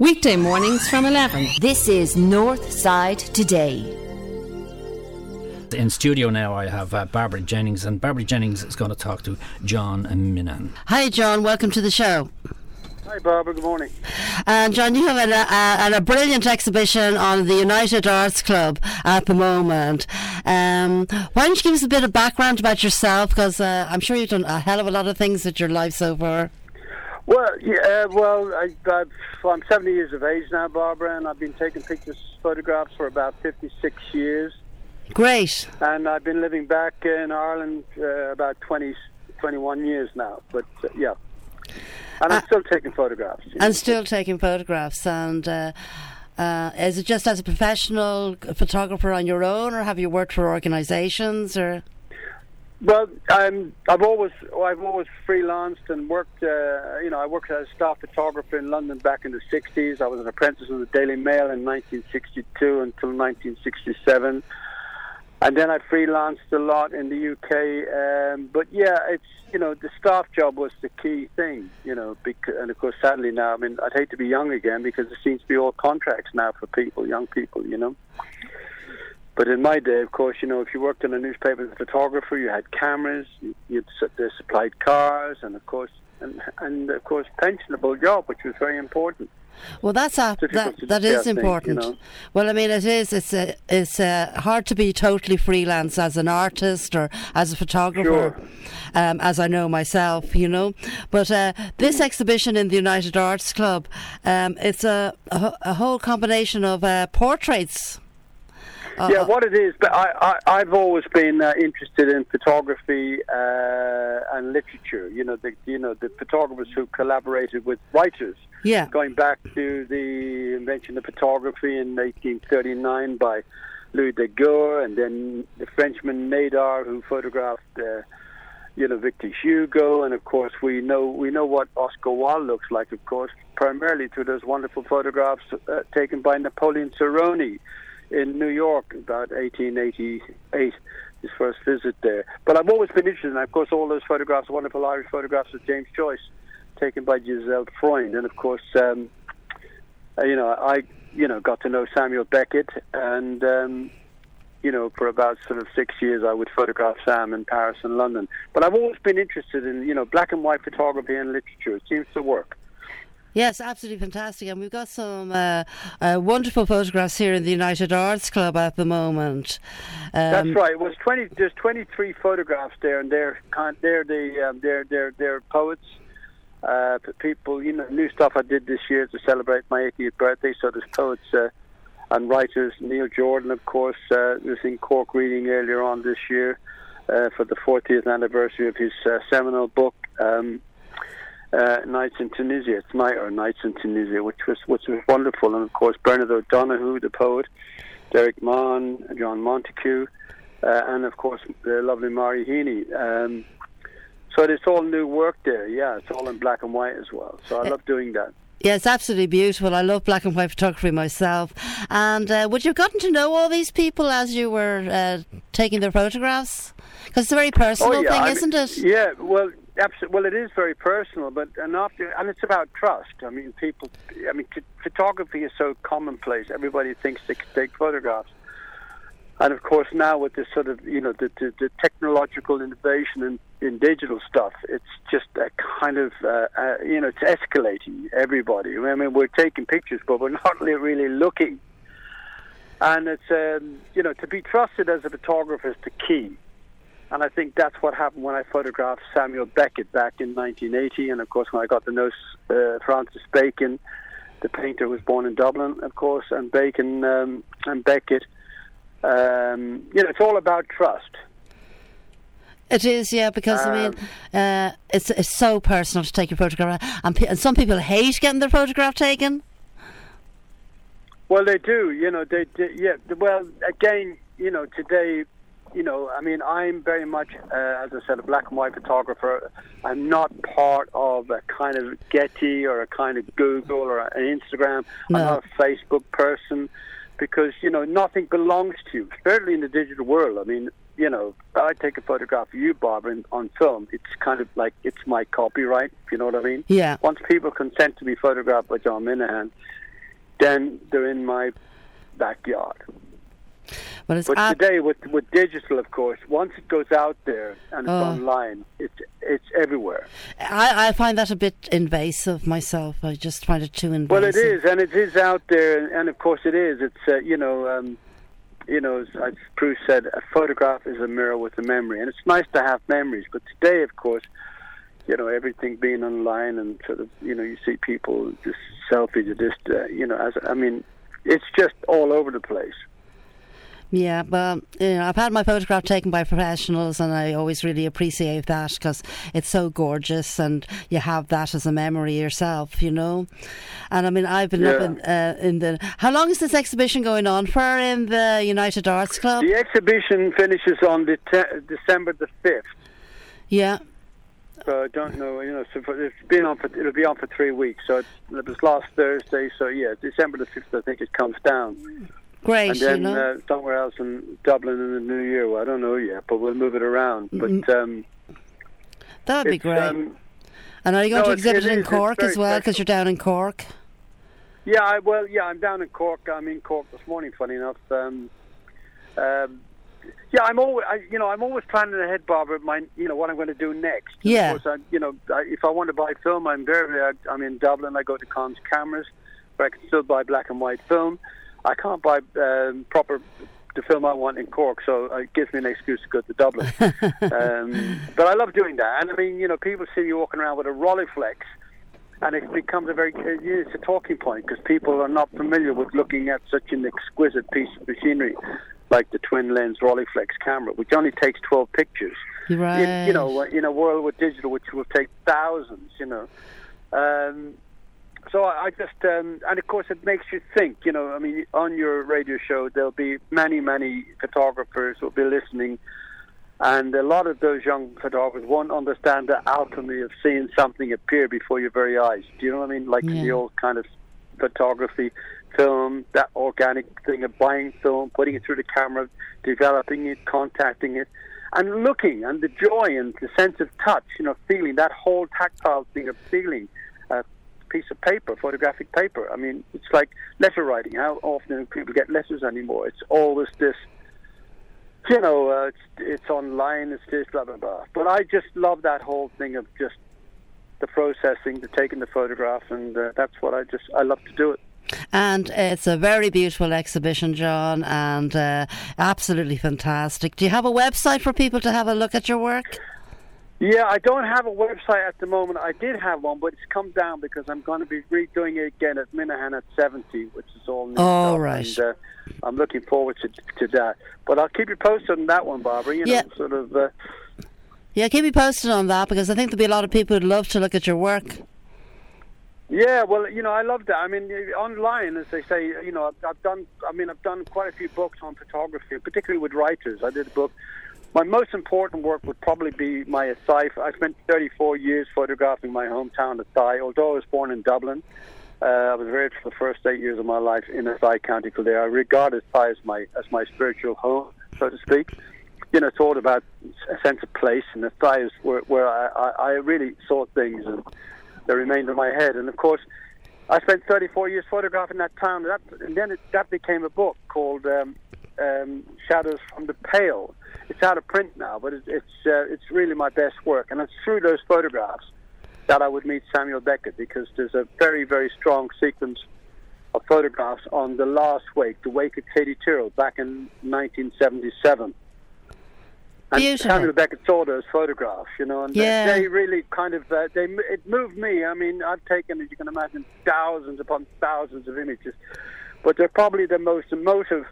Weekday mornings from 11. This is Northside Today. In studio now I have Barbara Jennings, and Barbara Jennings is going to talk to John Minahan. Hi John, welcome to the show. Hi Barbara, good morning. And John, you have a brilliant exhibition on the United Arts Club at the moment. Why don't you give us a bit of background about yourself, because I'm sure you've done a hell of a lot of things with your life so far. Well, I'm 70 years of age now, Barbara, and I've been taking photographs for about 56 years. Great. And I've been living back in Ireland about 21 years now. But, yeah. And I'm still taking photographs. And still taking photographs. And is it just as a professional photographer on your own, or have you worked for organisations? Or? Well, I've always freelanced and worked. I worked as a staff photographer in London back in the 60s. I was an apprentice of the Daily Mail in 1962 until 1967, and then I freelanced a lot in the UK. But yeah, it's the staff job was the key thing. And of course, sadly now, I'd hate to be young again, because it seems to be all contracts now for young people. But in my day, of course, if you worked in a newspaper as a photographer, you had cameras, they supplied cars, and of course, pensionable job, which was very important. Well, that is important. Well, it is. It's hard to be totally freelance as an artist or as a photographer, sure. As I know myself, But this exhibition in the United Arts Club, it's a whole combination of portraits. Yeah, what it is, but I've always been interested in photography and literature. The photographers who collaborated with writers. Yeah. Going back to the invention of photography in 1839 by Louis Daguerre, and then the Frenchman Nadar, who photographed Victor Hugo, and of course we know what Oscar Wilde looks like, of course, primarily through those wonderful photographs taken by Napoleon Cerrone in New York about 1888, his first visit there. But I've always been interested in, of course, all those photographs, wonderful Irish photographs of James Joyce, taken by Giselle Freund. And of course, I got to know Samuel Beckett, and for about sort of 6 years I would photograph Sam in Paris and London. But I've always been interested in, black and white photography and literature. It seems to work. Yes, absolutely fantastic. And we've got some wonderful photographs here in the United Arts Club at the moment. That's right. It was there's 23 photographs there, and they're poets, people. New stuff I did this year to celebrate my 80th birthday. So there's poets and writers. Neil Jordan, of course, was in Cork reading earlier on this year for the 40th anniversary of his seminal book. Nights in Tunisia. It's Nights in Tunisia, which was wonderful. And of course, Bernard O'Donoghue, the poet, Derek Mann, John Montague, and of course the lovely Mari Heaney. So it's all new work there. Yeah, it's all in black and white as well. So I love doing that. Yeah, it's absolutely beautiful. I love black and white photography myself. And would you have gotten to know all these people as you were taking their photographs? Because it's a very personal thing, isn't it? Yeah, well, absolutely. Well, it is very personal, and it's about trust. Photography is so commonplace. Everybody thinks they can take photographs. And of course, now with this sort of, the technological innovation in digital stuff, it's just a kind of, it's escalating everybody. We're taking pictures, but we're not really looking. And it's, to be trusted as a photographer is the key. And I think that's what happened when I photographed Samuel Beckett back in 1980. And of course, when I got to know Francis Bacon, the painter who was born in Dublin, of course, and Bacon and Beckett. It's all about trust. It is, yeah, because it's so personal to take your photograph, and some people hate getting their photograph taken. Well, they do, yeah. Well, again, today, I'm very much, as I said, a black and white photographer. I'm not part of a kind of Getty or a kind of Google or an Instagram. No. I'm not a Facebook person, because, nothing belongs to you, certainly in the digital world. I take a photograph of you, Barbara, on film. It's kind of like it's my copyright, if you know what I mean? Yeah. Once people consent to be photographed by John Minahan, then they're in my backyard. Well, it's But today, with digital, of course, once it goes out there and it's online, it's everywhere. I find that a bit invasive myself. I just find it too invasive. Well, it is, and it is out there, and of course it is. It's as Proust said, a photograph is a mirror with a memory, and it's nice to have memories. But today, of course, everything being online and sort of, you see people just selfies, it's just all over the place. Yeah, but I've had my photograph taken by professionals, and I always really appreciate that because it's so gorgeous, and you have that as a memory yourself, And I mean, I've been up in the. How long is this exhibition going on for in the United Arts Club? The exhibition finishes on December the 5th. Yeah. So I don't know, it'll be on for 3 weeks. So it was last Thursday. So yeah, December the 5th, I think it comes down. Great, and then somewhere else in Dublin in the new year. Well, I don't know yet, but we'll move it around. But that would be great. And are you going to exhibit in Cork as well? Because you're down in Cork. Yeah, I'm down in Cork. I'm in Cork this morning. Funny enough. I'm always planning ahead, Barbara. What I'm going to do next. Yeah. Of course, if I want to buy film, I'm in Dublin. I go to Conn's Cameras, where I can still buy black and white film. I can't buy the film I want in Cork, so it gives me an excuse to go to Dublin. But I love doing that. And I mean, people see you walking around with a Rolleiflex, and it becomes it's a talking point because people are not familiar with looking at such an exquisite piece of machinery like the twin lens Rolleiflex camera, which only takes 12 pictures. Right. In a world with digital, which will take thousands. So I just, and of course it makes you think, on your radio show there'll be many, many photographers who'll be listening, and a lot of those young photographers won't understand the alchemy of seeing something appear before your very eyes. Do you know what I mean? Like in the old kind of photography, film, that organic thing of buying film, putting it through the camera, developing it, contacting it, and looking, and the joy and the sense of touch, feeling, that whole tactile thing of feeling piece of paper, photographic paper. I mean, it's like letter writing. How often do people get letters anymore? It's always this, it's online, it's this, blah, blah, blah. But I just love that whole thing of just the processing, the taking the photograph, and that's what I love to do it. And it's a very beautiful exhibition, John, and absolutely fantastic. Do you have a website for people to have a look at your work? Yeah, I don't have a website at the moment. I did have one, but it's come down because I'm going to be redoing it again at Minahan at 70, which is all new stuff. Right. And I'm looking forward to that. But I'll keep you posted on that one, Barbara. Sort of. Yeah, keep me posted on that because I think there'll be a lot of people who'd love to look at your work. Yeah, well, I love that. I mean, online, as they say, I've done quite a few books on photography, particularly with writers. I did a book. My most important work would probably be my Athy. I spent 34 years photographing my hometown, Athy. Although I was born in Dublin, I was raised for the first 8 years of my life in Athy, County Kildare. I regard Athy as my spiritual home, so to speak. It's all about a sense of place, and Athy is where I really saw things, and they remained in my head. And of course, I spent 34 years photographing that town, and then that became a book called Shadows from the Pale. It's out of print now, but it's really my best work, and it's through those photographs that I would meet Samuel Beckett, because there's a very, very strong sequence of photographs on the last wake, the wake of Katie Tyrrell, back in 1977. And Beautiful. Samuel Beckett saw those photographs, and they really kind of it moved me. I mean, I've taken, as you can imagine, thousands upon thousands of images, but they're probably the most emotive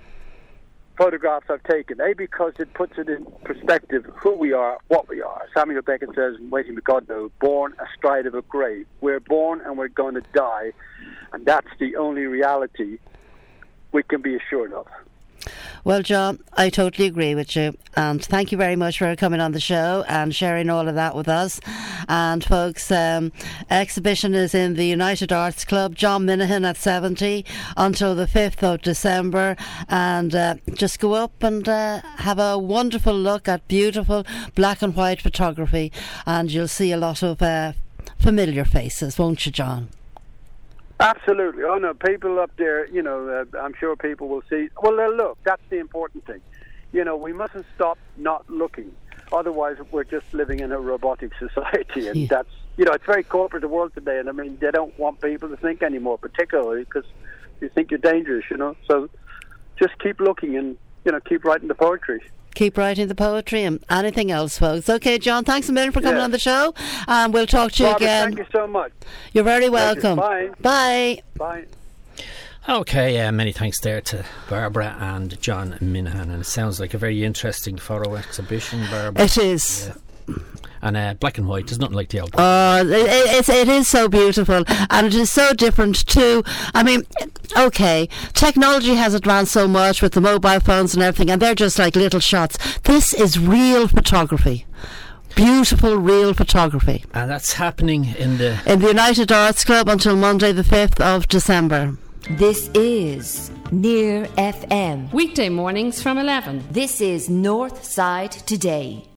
photographs I've taken, because it puts it in perspective who we are, what we are. Samuel Beckett says in Waiting with Godot, born astride of a grave. We're born and we're going to die, and that's the only reality we can be assured of. Well, John, I totally agree with you, and thank you very much for coming on the show and sharing all of that with us. And folks, exhibition is in the United Arts Club, John Minahan at 70 until the 5th of December, and just go up and have a wonderful look at beautiful black and white photography, and you'll see a lot of familiar faces, won't you, John? Absolutely. Oh no, people up there, I'm sure people will see. Well, they'll look. That's the important thing. We mustn't stop not looking. Otherwise, we're just living in a robotic society, and that's, it's very corporate, the world today, and I mean, they don't want people to think anymore, particularly because you think you're dangerous, So just keep looking and, keep writing the poetry. Keep writing the poetry and anything else, folks. Okay, John, thanks a million for coming on the show. We'll talk to you Barbara, again. Thank you so much. You're very welcome. Bye. Bye. Bye. Okay, many thanks there to Barbara and John Minahan, and it sounds like a very interesting photo exhibition, Barbara. It is. Yeah. And black and white, there's nothing like the old. It is so beautiful, and it is so different too. I mean, okay, technology has advanced so much with the mobile phones and everything, and they're just like little shots. This is real photography. Beautiful, real photography. And that's happening in the United Arts Club until Monday the 5th of December. This is Near FM. Weekday mornings from 11. This is North Side Today.